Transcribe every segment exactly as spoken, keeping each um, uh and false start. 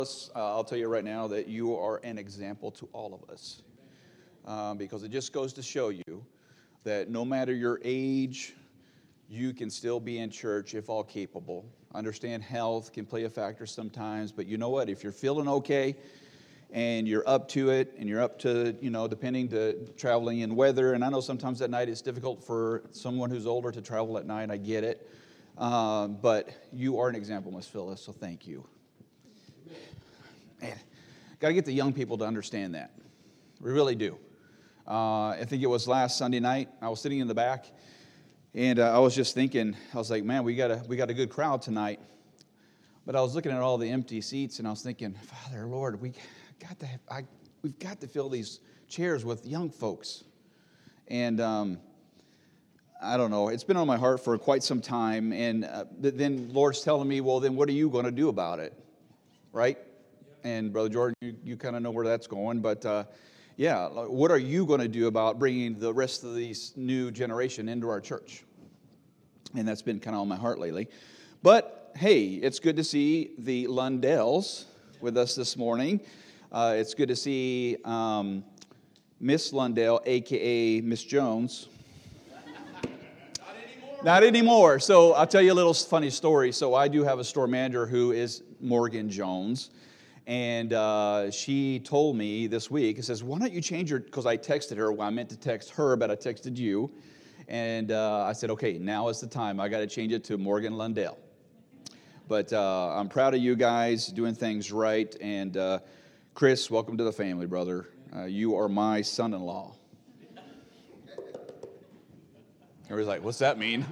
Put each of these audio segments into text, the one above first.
Uh, I'll tell you right now that you are an example to all of us, um, because it just goes to show you that no matter your age, you can still be in church if all capable. Understand health can play a factor sometimes, but you know what? If you're feeling okay and you're up to it and you're up to, you know, depending to traveling in weather, and I know sometimes at night it's difficult for someone who's older to travel at night, I get it, um, but you are an example, Miss Phyllis, so thank you. Man, got to get the young people to understand that. We really do. Uh, I think it was last Sunday night. I was sitting in the back, and uh, I was just thinking. I was like, "Man, we got a we got a good crowd tonight." But I was looking at all the empty seats, and I was thinking, "Father, Lord, we got to have, I we've got to fill these chairs with young folks." And um, I don't know. It's been on my heart for quite some time. And uh, then Lord's telling me, "Well, then what are you going to do about it?" Right? And Brother Jordan, you, you kind of know where that's going. But uh, yeah, what are you going to do about bringing the rest of this new generation into our church? And that's been kind of on my heart lately. But hey, it's good to see the Lundells with us this morning. Uh, it's good to see um, Miss Lundell, a k a. Miss Jones. Not anymore. Not anymore. So I'll tell you a little funny story. So I do have a store manager who is Morgan Jones. And uh, she told me this week, it says, why don't you change your, because I texted her, well, I meant to text her, but I texted you. And uh, I said, okay, now is the time. I got to change it to Morgan Lundell. But uh, I'm proud of you guys doing things right. And uh, Chris, welcome to the family, brother. Uh, you are my son-in-law. Everybody's like, what's that mean?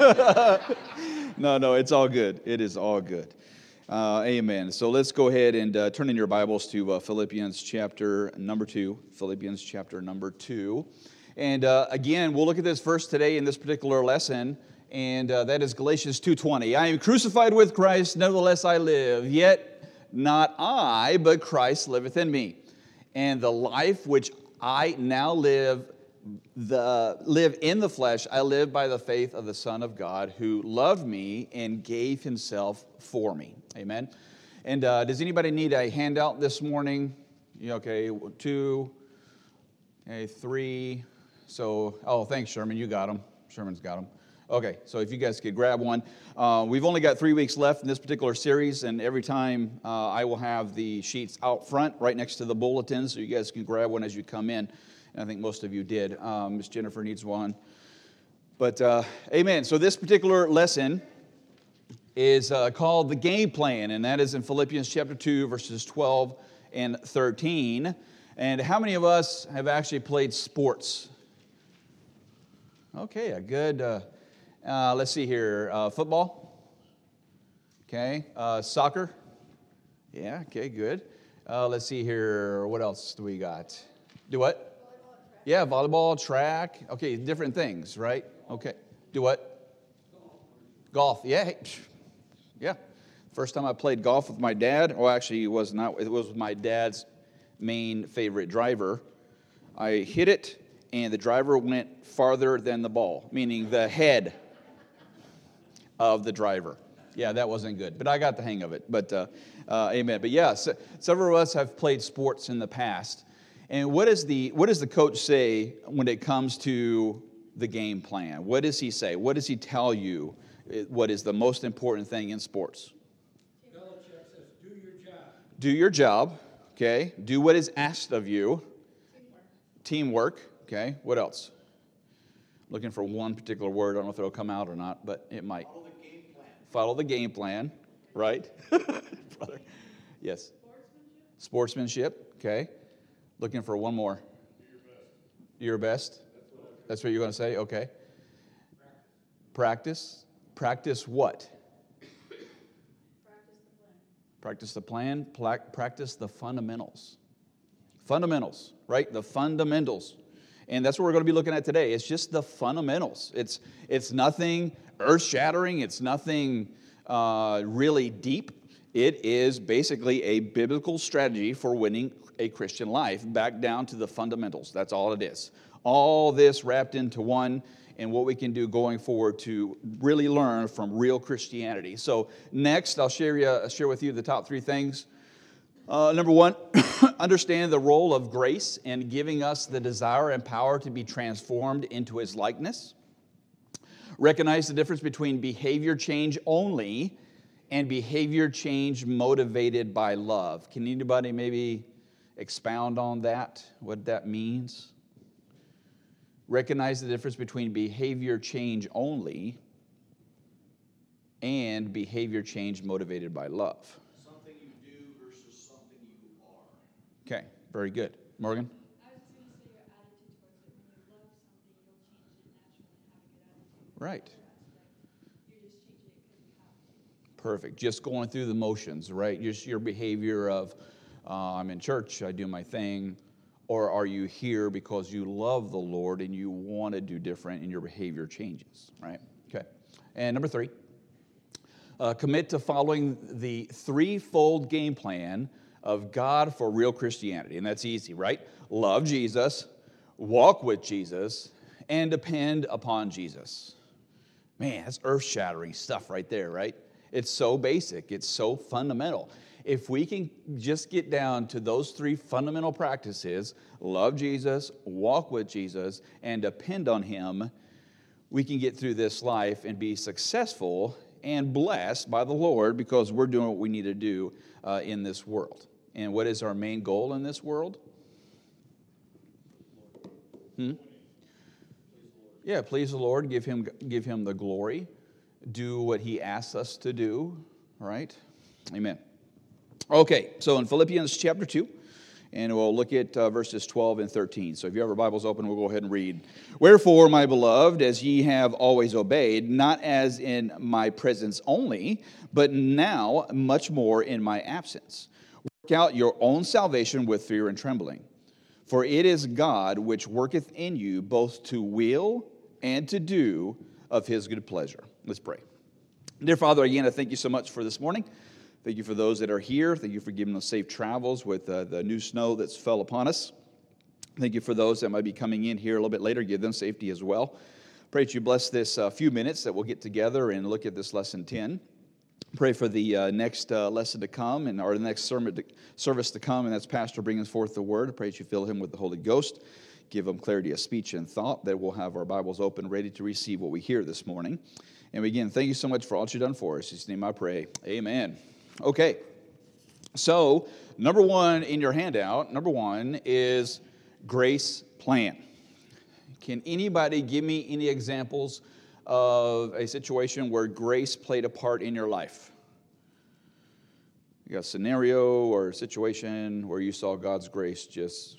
No, no, it's all good. It is all good. Uh, amen. So let's go ahead and uh, turn in your Bibles to uh, Philippians chapter number two. Philippians chapter number two. And uh, again, we'll look at this verse today in this particular lesson, and uh, that is Galatians two twenty. I am crucified with Christ, nevertheless I live. Yet not I, but Christ liveth in me. And the life which I now live, the live in the flesh, I live by the faith of the Son of God, who loved me and gave himself for me. Amen. And uh, does anybody need a handout this morning? Yeah, okay, two, okay, three. So, oh, thanks, Sherman. You got them. Sherman's got them. Okay, so if you guys could grab one. Uh, we've only got three weeks left in this particular series, and every time uh, I will have the sheets out front right next to the bulletin, so you guys can grab one as you come in. And I think most of you did. Um, Miss Jennifer needs one. But, uh, amen. So this particular lesson is uh, called the game plan, and that is in Philippians chapter two, verses twelve and thirteen. And how many of us have actually played sports? Okay, a good, uh, uh, let's see here, uh, football, okay, uh, soccer, yeah, okay, good. Uh, let's see here, what else do we got? Do what? Volleyball, yeah, volleyball, track, okay, different things, right? Okay, do what? Golf, yeah, hey, yeah. First time I played golf with my dad, well, actually, it was not, it was with my dad's main favorite driver. I hit it, and the driver went farther than the ball, meaning the head of the driver. Yeah, that wasn't good, but I got the hang of it. But uh, uh, amen. But yeah, so, several of us have played sports in the past. And what is the what does the coach say when it comes to the game plan? What does he say? What does he tell you? What is the most important thing in sports? Belichick says, do your job. Do your job. Okay. Do what is asked of you. Teamwork. Teamwork. Okay, what else? Looking for one particular word. I don't know if it'll come out or not, but it might. Follow the game plan. Follow the game plan, right? Brother. Yes. Sportsmanship. Sportsmanship, okay. Looking for one more. Do your best. Your best? That's what you're going to say? Okay. Practice. Practice. Practice what? Practice the plan. Practice the plan. Practice the fundamentals. Fundamentals, right? The fundamentals. And that's what we're going to be looking at today. It's just the fundamentals. It's it's nothing earth-shattering. It's nothing uh, really deep. It is basically a biblical strategy for winning a Christian life, back down to the fundamentals. That's all it is. All this wrapped into one, and what we can do going forward to really learn from real Christianity. So next, I'll share, you, share with you the top three things Uh, number one, understand the role of grace in giving us the desire and power to be transformed into His likeness. Recognize the difference between behavior change only and behavior change motivated by love. Can anybody maybe expound on that, what that means? Recognize the difference between behavior change only and behavior change motivated by love. Something you do versus something you are. Okay, very good. Morgan? I was just going to say your attitude towards it. When you love something, you'll change it naturally and have a good attitude. Right. You're just changing it because you have to. Perfect. Just going through the motions, right? Just your behavior of, uh, I'm in church, I do my thing, or are you here because you love the Lord and you want to do different and your behavior changes, right? Okay. And number three, uh, commit to following the threefold game plan of God for real Christianity. And that's easy, right? Love Jesus, walk with Jesus, and depend upon Jesus. Man, that's earth-shattering stuff right there, right? It's so basic. It's so fundamental. If we can just get down to those three fundamental practices, love Jesus, walk with Jesus, and depend on Him, we can get through this life and be successful and blessed by the Lord because we're doing what we need to do uh, in this world. And what is our main goal in this world? Hmm? Yeah, please the Lord, give him, give him the glory, do what He asks us to do, right? Amen. Okay, so in Philippians chapter two, and we'll look at uh, verses twelve and thirteen. So if you have your Bibles open, we'll go ahead and read. Wherefore, my beloved, as ye have always obeyed, not as in my presence only, but now much more in my absence, work out your own salvation with fear and trembling. For it is God which worketh in you both to will and to do of His good pleasure. Let's pray. Dear Father, again, I thank you so much for this morning. Thank you for those that are here. Thank you for giving us safe travels with uh, the new snow that's fell upon us. Thank you for those that might be coming in here a little bit later. Give them safety as well. Pray that you bless this uh, few minutes that we'll get together and look at this lesson ten. Pray for the uh, next uh, lesson to come and or the next sermon to, service to come, and that's Pastor bringing forth the Word. Pray that you fill him with the Holy Ghost. Give him clarity of speech and thought, that we'll have our Bibles open, ready to receive what we hear this morning. And again, thank you so much for all that you've done for us. In His name I pray. Amen. Okay, so number one in your handout, number one is grace plan. Can anybody give me any examples of a situation where grace played a part in your life? You got a scenario or a situation where you saw God's grace just...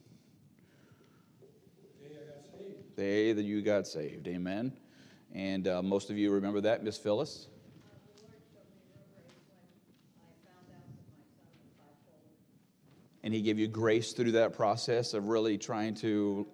The day I got saved. The day that you got saved, amen. And uh, most of you remember that, Miss Phyllis? And He gave you grace through that process of really trying to...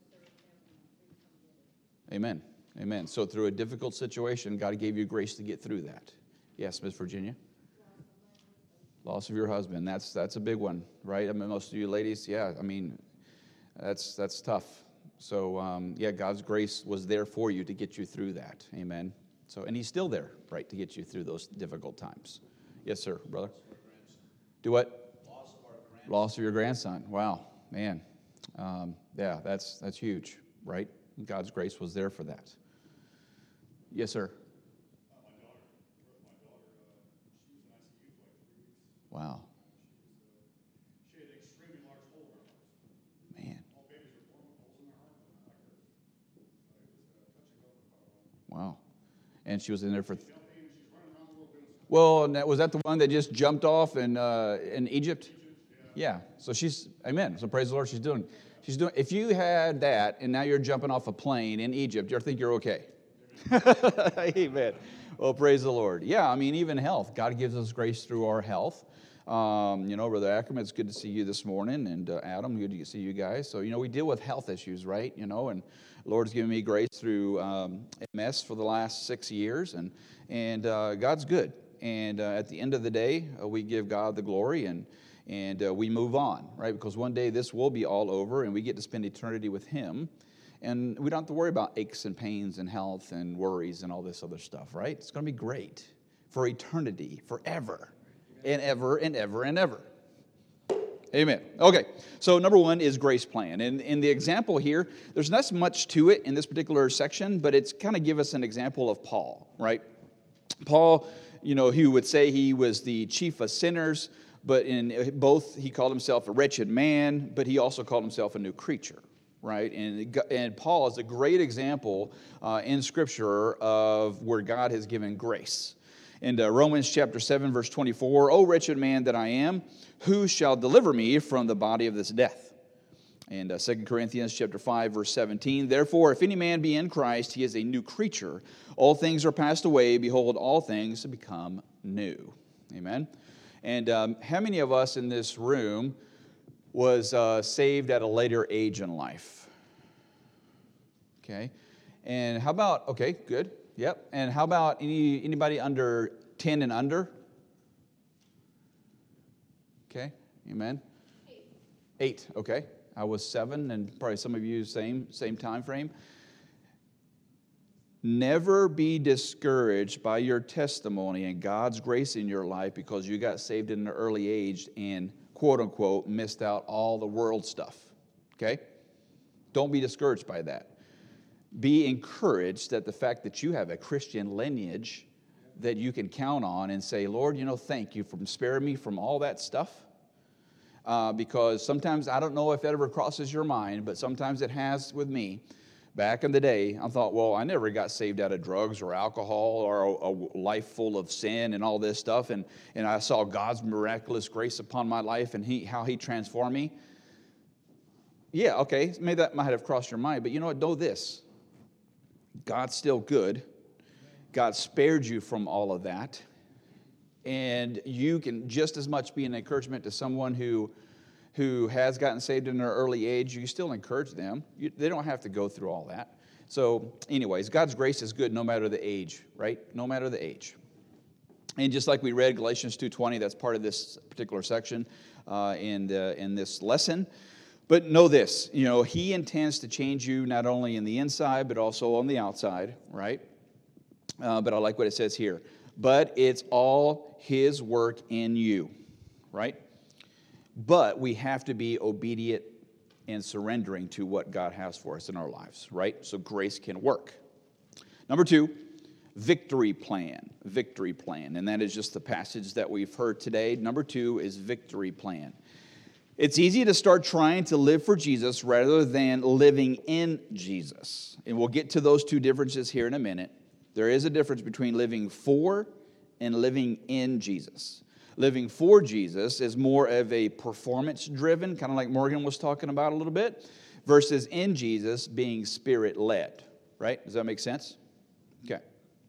Amen. Amen. So through a difficult situation, God gave you grace to get through that. Yes, Miss Virginia? Loss of your husband. That's that's a big one, right? I mean, most of you ladies, yeah, I mean, that's that's tough. So, um, yeah, God's grace was there for you to get you through that. Amen. So, and He's still there, right, to get you through those difficult times. Yes, sir, brother? Do what? Loss of our grandson. Loss of your grandson. Wow, man. Um, yeah, that's that's huge, right? God's grace was there for that. Yes, sir. Uh, my daughter, my daughter, uh, she was in I C U for like three weeks. Wow, She had an extremely large hole in her heart. man. All babies are born with holes in their heart, but not like hers. So it was uh, touch and go for quite a while. Wow. And she was in there for... She's jumping, she's running around the world doing stuff. Well, and that, was that the one that just jumped off in uh, in Egypt? Yeah. So she's, amen. So praise the Lord, she's doing, she's doing, if you had that and now you're jumping off a plane in Egypt, you think you're okay. Amen. Well, praise the Lord. Yeah, I mean, even health. God gives us grace through our health. Um, you know, Brother Ackerman, it's good to see you this morning, and uh, Adam, good to see you guys. So, you know, we deal with health issues, right? You know, and the Lord's given me grace through um, M S for the last six years, and and uh, God's good. And uh, at the end of the day, uh, we give God the glory, and and uh, we move on, right? Because one day this will be all over, and we get to spend eternity with Him. And we don't have to worry about aches and pains and health and worries and all this other stuff, right? It's going to be great for eternity, forever, and ever and ever and ever. Amen. Okay, so number one is grace plan. And in the example here, there's not much to it in this particular section, but it's kind of give us an example of Paul, right? Paul, you know, he would say he was the chief of sinners, but in both he called himself a wretched man, but he also called himself a new creature, right? And, and Paul is a great example uh, in Scripture of where God has given grace. In uh, Romans chapter seven, verse twenty-four, O wretched man that I am, who shall deliver me from the body of this death? And uh, Second Corinthians chapter five, verse seventeen, therefore, if any man be in Christ, he is a new creature. All things are passed away. Behold, all things have become new. Amen. And um, how many of us in this room was uh, saved at a later age in life? Okay. And how about, okay, good. Yep. And how about any anybody under ten and under? Okay. Amen. Eight. Eight. Okay. I was seven, and probably some of you same same time frame. Never be discouraged by your testimony and God's grace in your life because you got saved at an early age and quote unquote missed out all the world stuff. Okay. Don't be discouraged by that. Be encouraged that the fact that you have a Christian lineage that you can count on and say, Lord, you know, thank you for sparing me from all that stuff. Uh, because sometimes, I don't know if it ever crosses your mind, but sometimes it has with me. Back in the day, I thought, well, I never got saved out of drugs or alcohol or a, a life full of sin and all this stuff. And, and I saw God's miraculous grace upon my life and he, how He transformed me. Yeah, okay, maybe that might have crossed your mind, but you know what, know this. God's still good. God spared you from all of that. And you can just as much be an encouragement to someone who, who has gotten saved in their early age. You still encourage them. You, they don't have to go through all that. So anyways, God's grace is good no matter the age, right? No matter the age. And just like we read Galatians two twenty, that's part of this particular section uh, in, the, in this lesson. But know this, you know, He intends to change you not only in the inside, but also on the outside, right? Uh, but I like what it says here. But it's all His work in you, right? But we have to be obedient and surrendering to what God has for us in our lives, right? So grace can work. Number two, victory plan, victory plan. And that is just the passage that we've heard today. Number two is victory plan. It's easy to start trying to live for Jesus rather than living in Jesus. And we'll get to those two differences here in a minute. There is a difference between living for and living in Jesus. Living for Jesus is more of a performance-driven, kind of like Morgan was talking about a little bit, versus in Jesus being Spirit-led. Right? Does that make sense? Okay.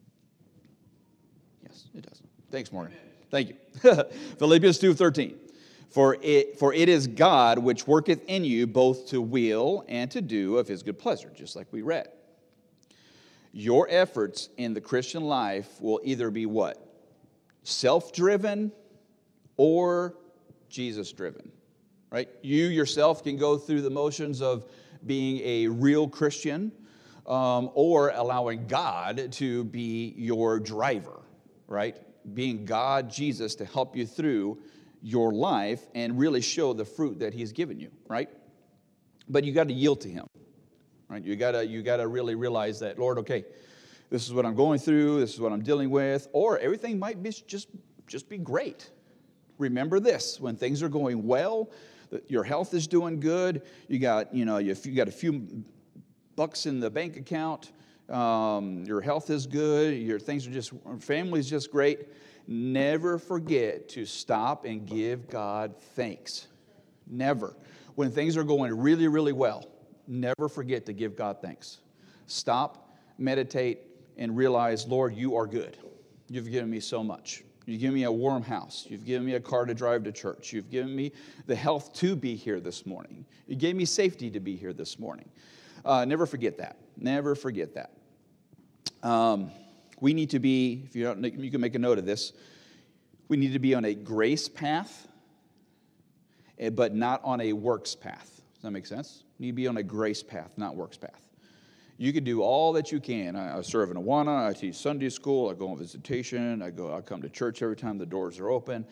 Yes, it does. Thanks, Morgan. Thank you. Philippians two thirteen. For it, for it is God which worketh in you both to will and to do of His good pleasure, just like we read. Your efforts in the Christian life will either be what? Self-driven or Jesus-driven, right? You yourself can go through the motions of being a real Christian um, or allowing God to be your driver, right? Being God, Jesus, to help you through your life and really show the fruit that He's given you, right? But you got to yield to Him, right? You got to you got to really realize that, Lord, okay, this is what I'm going through, this is what I'm dealing with, or everything might be just just be great. Remember this: when things are going well, your health is doing good, you got you know you you got a few bucks in the bank account, um, your health is good, your things are just family's just great. Never forget to stop and give God thanks. Never. When things are going really, really well, never forget to give God thanks. Stop, meditate, and realize, Lord, you are good. You've given me so much. You've given me a warm house. You've given me a car to drive to church. You've given me the health to be here this morning. You gave me safety to be here this morning. Uh, never forget that. Never forget that. Um... We need to be, if you don't, you can make a note of this, we need to be on a grace path, but not on a works path. Does that make sense? You need to be on a grace path, not works path. You can do all that you can. I, I serve in Awana, I teach Sunday school, I go on visitation, I go, I come to church every time the doors are open.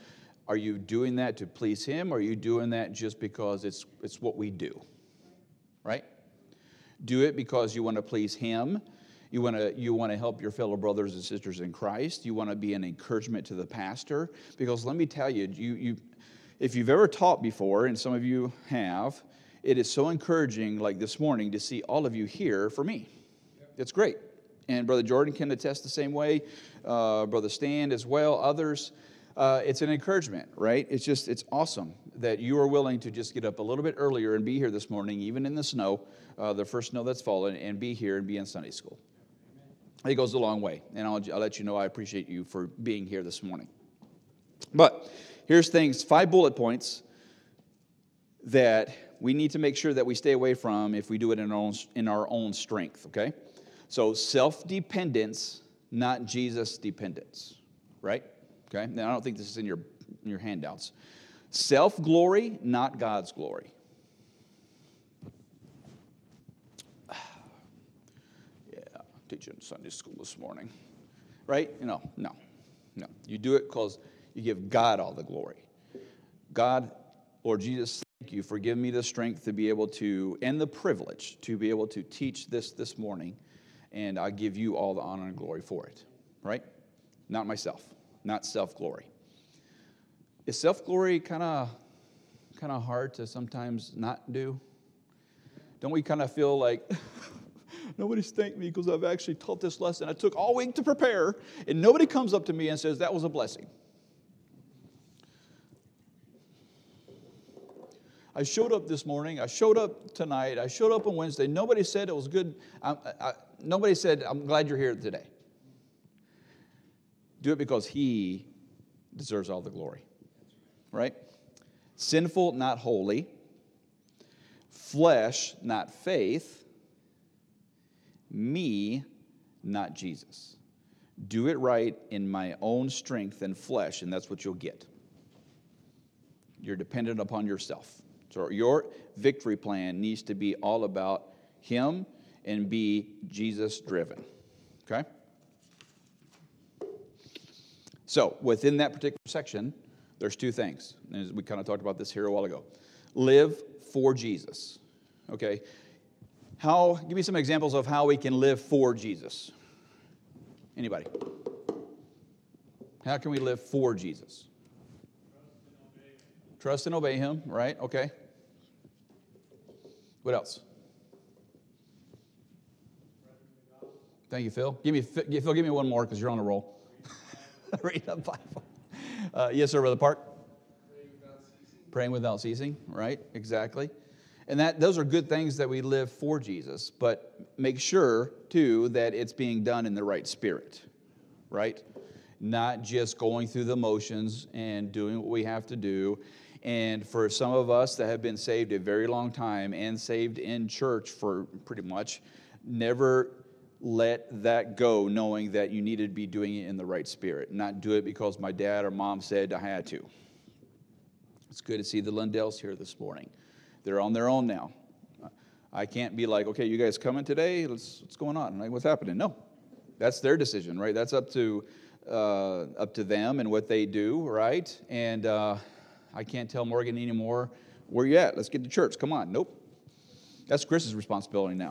Are you doing that to please him, or are you doing that just because it's it's what we do? Right? Do it because you want to please him. You want to you want to help your fellow brothers and sisters in Christ. You want to be an encouragement to the pastor. Because let me tell you, you, you if you've ever taught before, and some of you have, it is so encouraging, like this morning, to see all of you here for me. It's great. And Brother Jordan can attest the same way. Uh, Brother Stan as well, others. Uh, it's an encouragement, right? It's just, it's awesome that you are willing to just get up a little bit earlier and be here this morning, even in the snow, uh, the first snow that's fallen, and be here and be in Sunday school. It goes a long way, and I'll, I'll let you know I appreciate you for being here this morning. But here's things, five bullet points that we need to make sure that we stay away from if we do it in our own, in our own strength, okay? So self-dependence, not Jesus dependence, right? Okay, now I don't think this is in your, in your handouts. Self-glory, not God's glory. Yeah, teaching Sunday school this morning. Right? You know, no, no. You do it because you give God all the glory. God, Lord Jesus, thank you for giving me the strength to be able to, and the privilege to be able to teach this this morning, and I give you all the honor and glory for it. Right? Not myself. Not self-glory. Is self-glory kind of kind of hard to sometimes not do? Don't we kind of feel like, nobody's thanked me because I've actually taught this lesson. I took all week to prepare, and nobody comes up to me and says, that was a blessing. I showed up this morning. I showed up tonight. I showed up on Wednesday. Nobody said it was good. I, I, nobody said, I'm glad you're here today. Do it because he deserves all the glory, right? Sinful, not holy. Flesh, not faith. Me, not Jesus. Do it right in my own strength and flesh, and that's what you'll get. You're dependent upon yourself. So your victory plan needs to be all about him and be Jesus-driven, okay? So, within that particular section, there's two things. And we kind of talked about this here a while ago. Live for Jesus. Okay? How, give me some examples of how we can live for Jesus. Anybody? How can we live for Jesus? Trust and obey him, right? Okay. What else? Thank you, Phil. Give me, Phil, give me one more because you're on a roll. Read the Bible. Uh, yes, sir, Brother Park. Praying without ceasing. Praying without ceasing, right? Exactly. And that those are good things that we live for Jesus, but make sure, too, that it's being done in the right spirit, right? Not just going through the motions and doing what we have to do. And for some of us that have been saved a very long time and saved in church for pretty much, never let that go knowing that you needed to be doing it in the right spirit. Not do it because my dad or mom said I had to. It's good to see the Lindells here this morning. They're on their own now. I can't be like, okay, you guys coming today? Let's, what's going on? Like, what's happening? No. That's their decision, right? That's up to uh, up to them and what they do, right? And uh, I can't tell Morgan anymore, where you at? Let's get to church. Come on. Nope. That's Chris's responsibility now.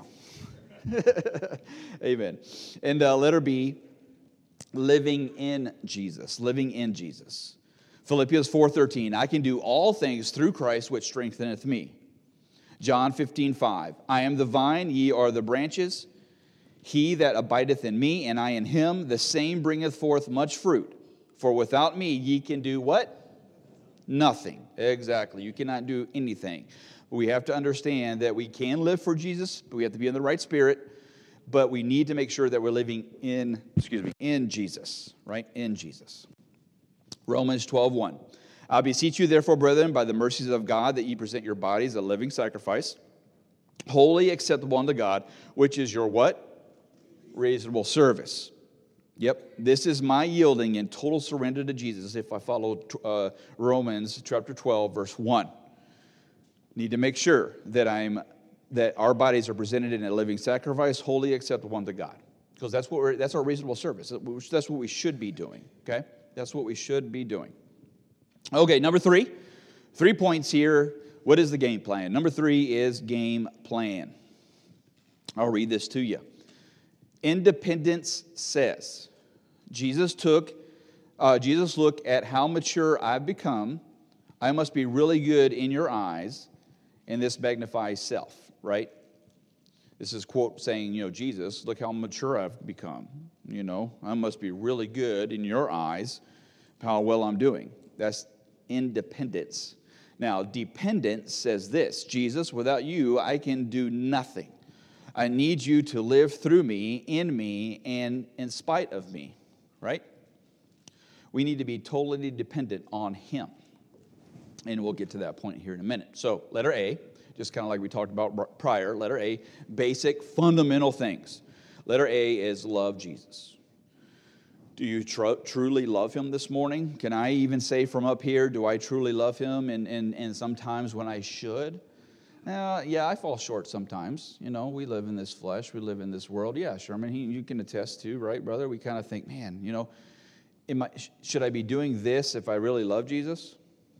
Amen. And uh, letter B, living in Jesus. Living in Jesus. Philippians four thirteen, I can do all things through Christ which strengtheneth me. John fifteen five, I am the vine, ye are the branches. He that abideth in me, and I in him, the same bringeth forth much fruit. For without me ye can do what? Nothing. Exactly. You cannot do anything. We have to understand that we can live for Jesus, but we have to be in the right spirit. But we need to make sure that we're living in, excuse me, in Jesus, right? In Jesus. Romans twelve one. I beseech you, therefore, brethren, by the mercies of God, that ye present your bodies a living sacrifice, holy, acceptable unto God, which is your what? Reasonable service. Yep, this is my yielding in total surrender to Jesus if I follow uh, Romans chapter twelve, verse one. Need to make sure that I'm that our bodies are presented in a living sacrifice, holy, acceptable unto God, because that's what we're, that's our reasonable service. That's what we should be doing. Okay, that's what we should be doing. Okay, number three. Three points here. What is the game plan? Number three is game plan. I'll read this to you. Independence says, Jesus took, uh, Jesus looked at how mature I've become. I must be really good in your eyes, and this magnifies self, right? This is quote saying, you know, Jesus, look how mature I've become. You know, I must be really good in your eyes, how well I'm doing. That's independence. Now, dependence says this, Jesus, without you, I can do nothing. I need you to live through me, in me, and in spite of me, right? We need to be totally dependent on Him. And we'll get to that point here in a minute. So, letter A, just kind of like we talked about prior, letter A, basic, fundamental things. Letter A is love Jesus. Do you tr- truly love Him this morning? Can I even say from up here, do I truly love Him? And, and, and sometimes when I should? Uh, yeah, I fall short sometimes. You know, we live in this flesh. We live in this world. Yeah, Sherman, he, you can attest to, right, brother? We kind of think, man, you know, am I, should I be doing this if I really love Jesus?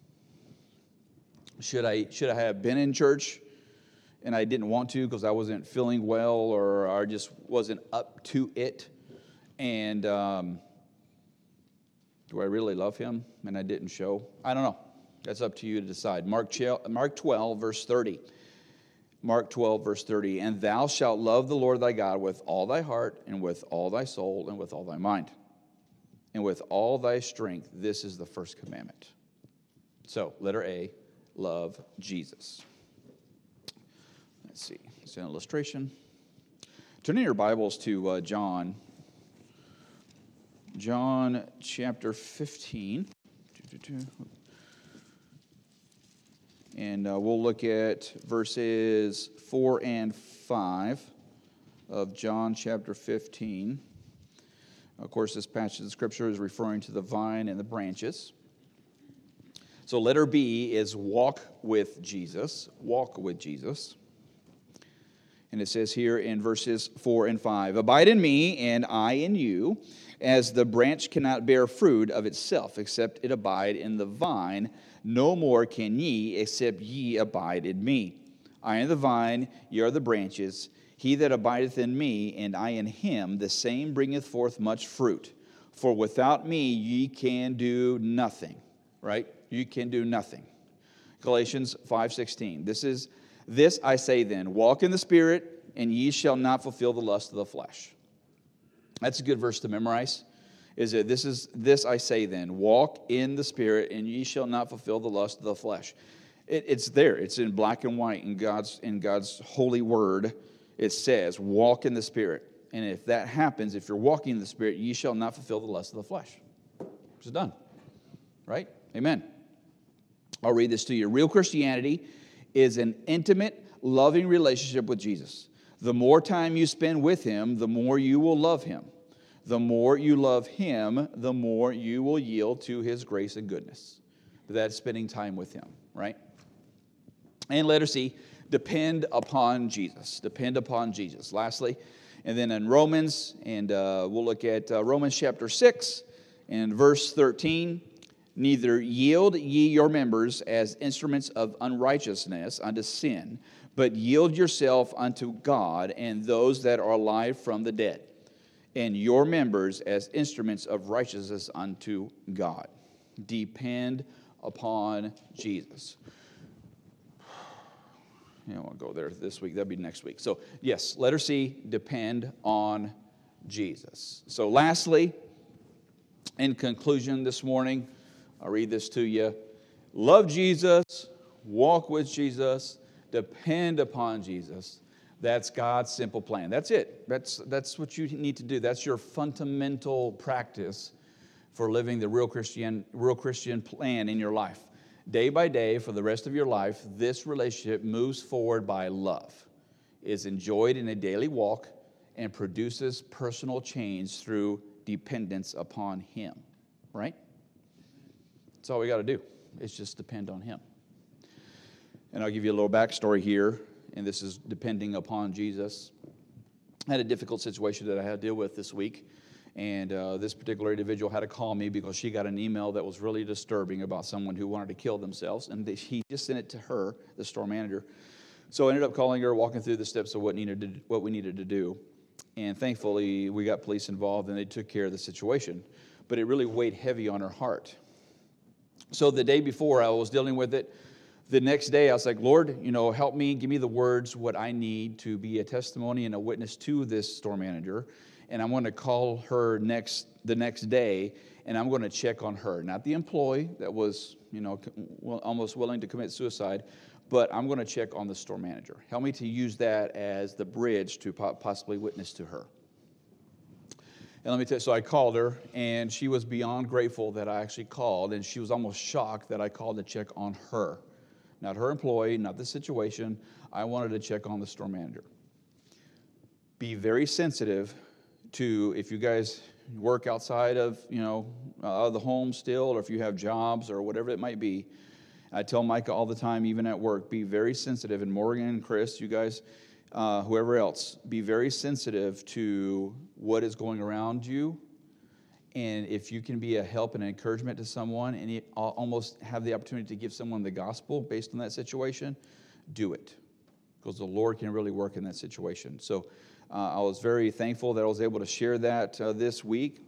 Should I, should I have been in church and I didn't want to because I wasn't feeling well or I just wasn't up to it? And um, do I really love Him and I didn't show? I don't know. That's up to you to decide. Mark twelve, verse thirty. Mark twelve, verse thirty. And thou shalt love the Lord thy God with all thy heart and with all thy soul and with all thy mind and with all thy strength. This is the first commandment. So, letter A, love Jesus. Let's see. It's an illustration. Turn in your Bibles to uh, John. John chapter fifteen. And uh, we'll look at verses four and five of John chapter fifteen. Of course, this passage of Scripture is referring to the vine and the branches. So letter B is walk with Jesus. Walk with Jesus. And it says here in verses four and five, abide in me and I in you, as the branch cannot bear fruit of itself, except it abide in the vine. No more can ye, except ye abide in me. I am the vine, ye are the branches. He that abideth in me, and I in him, the same bringeth forth much fruit. For without me ye can do nothing. Right? You can do nothing. Galatians five sixteen. This is this I say then, walk in the Spirit, and ye shall not fulfill the lust of the flesh. That's a good verse to memorize. Is it this is this I say then, walk in the Spirit, and ye shall not fulfill the lust of the flesh. It, it's there. It's in black and white in God's in God's holy word. It says, walk in the Spirit. And if that happens, if you're walking in the Spirit, ye shall not fulfill the lust of the flesh. It's done. Right? Amen. I'll read this to you. Real Christianity is an intimate, loving relationship with Jesus. The more time you spend with Him, the more you will love Him. The more you love Him, the more you will yield to His grace and goodness. But that's spending time with Him, right? And letter C, depend upon Jesus. Depend upon Jesus. Lastly, and then in Romans, and uh, we'll look at uh, Romans chapter six and verse thirteen. Neither yield ye your members as instruments of unrighteousness unto sin, but yield yourself unto God and those that are alive from the dead, and your members as instruments of righteousness unto God. Depend upon Jesus. Yeah, I won't go there this week. That'll be next week. So, yes, letter C, depend on Jesus. So, lastly, in conclusion this morning, I'll read this to you. Love Jesus, walk with Jesus, depend upon Jesus. That's God's simple plan. That's it. That's, that's what you need to do. That's your fundamental practice for living the real Christian, real Christian plan in your life. Day by day, for the rest of your life, this relationship moves forward by love, is enjoyed in a daily walk, and produces personal change through dependence upon Him. Right? That's all we got to do. It's just depend on Him. And I'll give you a little backstory here, and this is depending upon Jesus. I had a difficult situation that I had to deal with this week, And uh, this particular individual had to call me because she got an email that was really disturbing about someone who wanted to kill themselves. And they, he just sent it to her, the store manager. So I ended up calling her, walking through the steps of what needed to, what we needed to do. And thankfully, we got police involved, and they took care of the situation. But it really weighed heavy on her heart. So the day before I was dealing with it, the next day I was like, Lord, you know, help me, give me the words, what I need to be a testimony and a witness to this store manager. And I'm going to call her next the next day, and I'm going to check on her. Not the employee that was, you know, almost willing to commit suicide, but I'm going to check on the store manager. Help me to use that as the bridge to possibly witness to her. And let me tell you, so I called her, and she was beyond grateful that I actually called, and she was almost shocked that I called to check on her. Not her employee, not the situation. I wanted to check on the store manager. Be very sensitive to, if you guys work outside of, you know, uh, the home still, or if you have jobs or whatever it might be. I tell Micah all the time, even at work, be very sensitive. And Morgan and Chris, you guys, uh, whoever else, be very sensitive to what is going around you. And if you can be a help and encouragement to someone, and you almost have the opportunity to give someone the gospel based on that situation, do it. Because the Lord can really work in that situation. So uh, I was very thankful that I was able to share that uh, this week.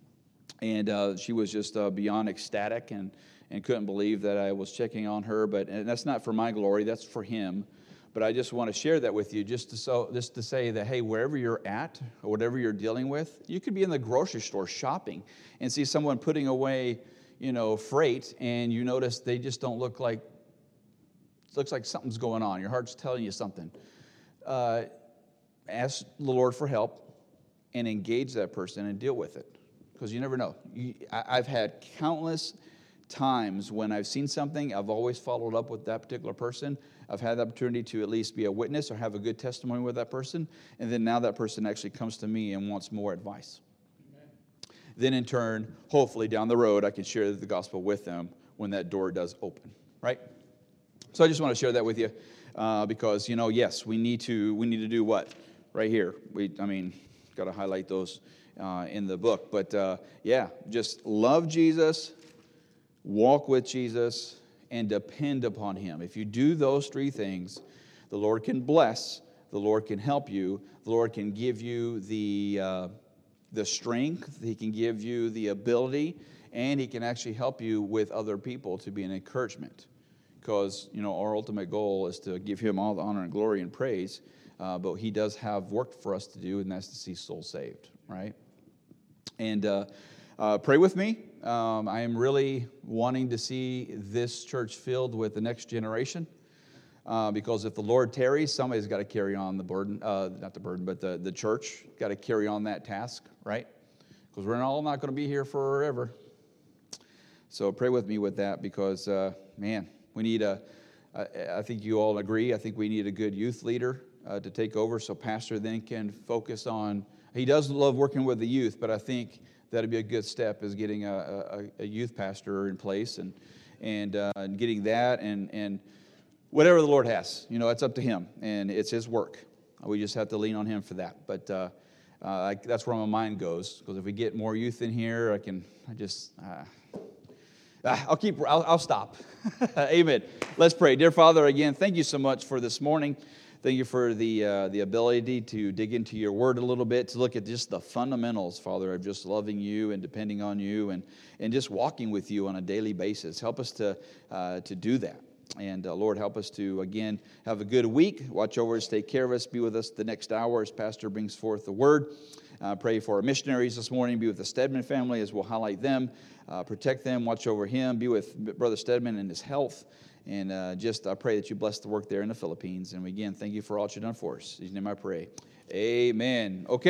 And uh, she was just uh, beyond ecstatic and, and couldn't believe that I was checking on her. But and that's not for my glory, that's for him. But I just want to share that with you just to, so, just to say that, hey, wherever you're at or whatever you're dealing with, you could be in the grocery store shopping and see someone putting away, you know, freight, and you notice they just don't look like, it looks like something's going on. Your heart's telling you something. Uh, ask the Lord for help and engage that person and deal with it, because you never know. You, I, I've had countless times when I've seen something, I've always followed up with that particular person. I've had the opportunity to at least be a witness or have a good testimony with that person, and then now that person actually comes to me and wants more advice. Amen. Then in turn, hopefully down the road, I can share the gospel with them when that door does open, right? So I just want to share that with you uh, because, you know, yes, we need to we need to do what? Right here. We, I mean, got to highlight those uh, in the book. But, uh, yeah, just love Jesus, walk with Jesus, and depend upon him. If you do those three things, the Lord can bless, the Lord can help you, the Lord can give you the, uh, the strength, he can give you the ability, and he can actually help you with other people to be an encouragement. Because, you know, our ultimate goal is to give him all the honor and glory and praise, uh, but he does have work for us to do, and that's to see souls saved, right? And uh, uh, pray with me. Um, I am really wanting to see this church filled with the next generation, uh, because if the Lord tarries, somebody's got to carry on the burden, uh, not the burden, but the, the church got to carry on that task, right? Because we're all not going to be here forever. So pray with me with that, because, uh, man, we need a, I, I think you all agree, I think we need a good youth leader uh, to take over so pastor then can focus on, he does love working with the youth, but I think that'd be a good step, is getting a, a, a youth pastor in place and and, uh, and getting that and and whatever the Lord has, you know, it's up to him and it's his work. We just have to lean on him for that. But uh, uh, I, that's where my mind goes, because if we get more youth in here, I can I just uh, I'll keep I'll, I'll stop. Amen. Let's pray. Dear Father, again, thank you so much for this morning. Thank you for the uh, the ability to dig into your word a little bit, to look at just the fundamentals, Father, of just loving you and depending on you and, and just walking with you on a daily basis. Help us to uh, to do that. And uh, Lord, help us to, again, have a good week. Watch over us, take care of us, be with us the next hour as Pastor brings forth the word. Uh, pray for our missionaries this morning. Be with the Stedman family as we'll highlight them. Uh, protect them, watch over him. Be with Brother Stedman and his health. And uh, just I pray that you bless the work there in the Philippines. And again, thank you for all you've done for us. In his name I pray. Amen. Okay.